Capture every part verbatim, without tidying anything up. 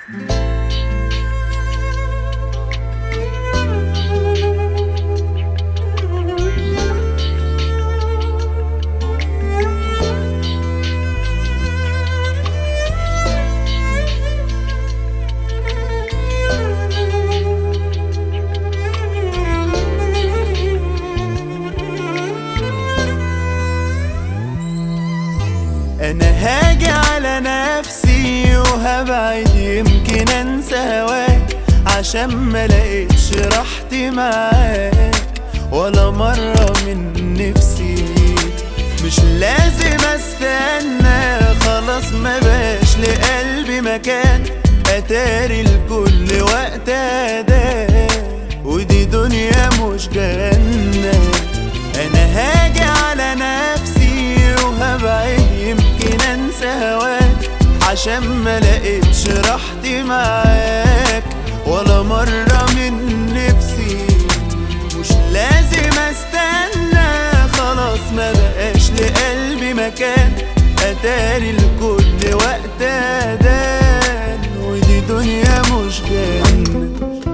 انا هاجي على نفسي وهبعد يمكن انسى هواك، عشان ما لقيتش راحتي معاك ولا مرة من نفسي. مش لازم استنى، خلاص ما باش لقلبي مكان، اتاري لكل وقت اداه، ودي دنيا مش جنة. انا هاجي على نفسي وهبعد يمكن انسى هواك، عشان ما لقيتش راحتي معاك ولا مرة من نفسي. مش لازم استنى، خلاص ما بقاش لقلبي مكان، اتاري لكل وقت ادان، ودي دنيا مش جنة.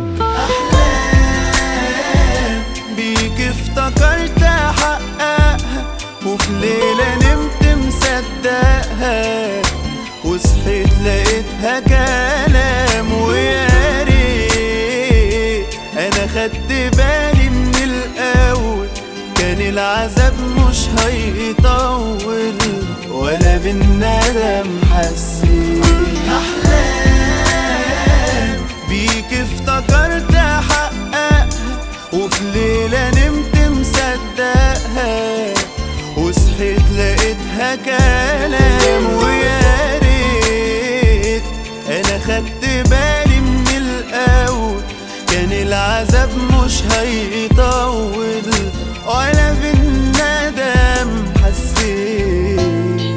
احلام بيك افتكرت احققها، وفي ليلة نمت مصدقها، وصحيت لقيتها كلام. ويا ريت انا خدت بالي من الاول، كان العذاب مش هيطول ولا بالندم حسيت. احلام بيك افتكرت احققها، وفي ليلة نمت مصدقها، وصحيت لقيتها كلام. ويا ريت انا خدت بالي من الاول، كان العذاب مش هيطول ولا بالندم حسيت.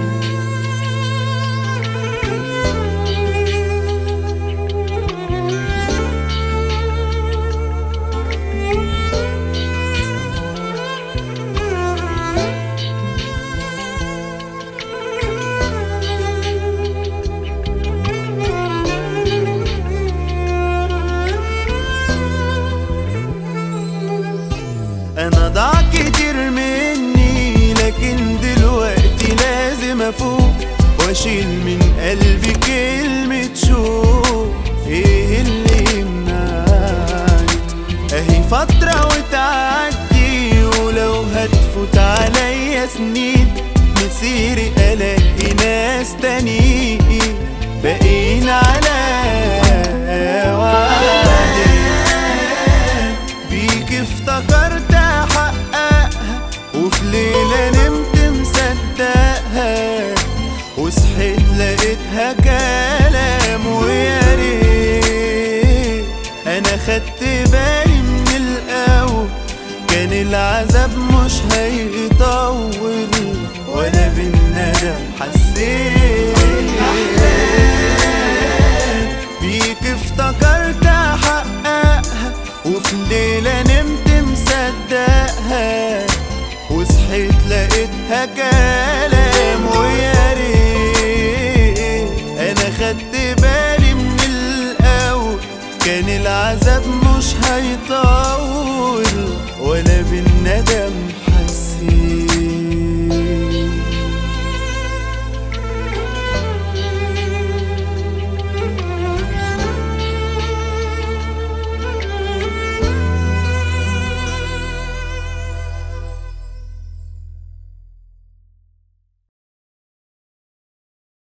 انا ضاع كتير مني، لكن دلوقتي لازم افوق واشيل من قلبي كلمة شوق. ايه اللي يمنعني؟ اهي فترة وتعدي، ولو هتفوت عليا سنين مسيري الاقي ناس تانيين باقيين على وعدي. بيك افتكرت احققها، وفي ليلة نمت مصدقها، وصحيت لقيتها كلام. ويا ريت انا خدت بالي من الاول، كان العذاب مش هيطول ولا بالندم حسيت. بيك افتكرت احققها، وفي ليلة نمت مصدقها، وصحيت لقيتها كلام. ويا ريت انا خدت بالي من الاول، كان العذاب مش هيطول